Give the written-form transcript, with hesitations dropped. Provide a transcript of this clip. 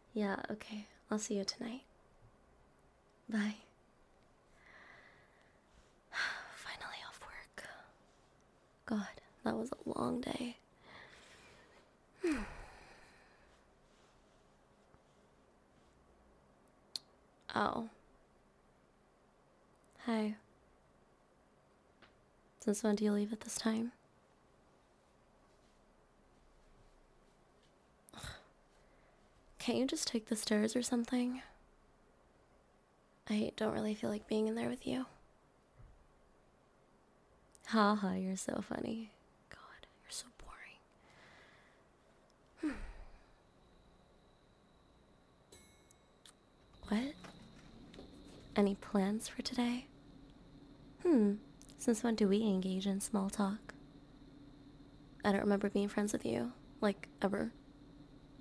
Yeah, okay. I'll see you tonight. Bye. Finally off work. God, that was a long day. Oh. Hi. Since when do you leave at this time? Can't you just take the stairs or something? I don't really feel like being in there with you. Haha, you're so funny. God, you're so boring. What? Any plans for today? Hmm. Since when do we engage in small talk? I don't remember being friends with you. Like, ever.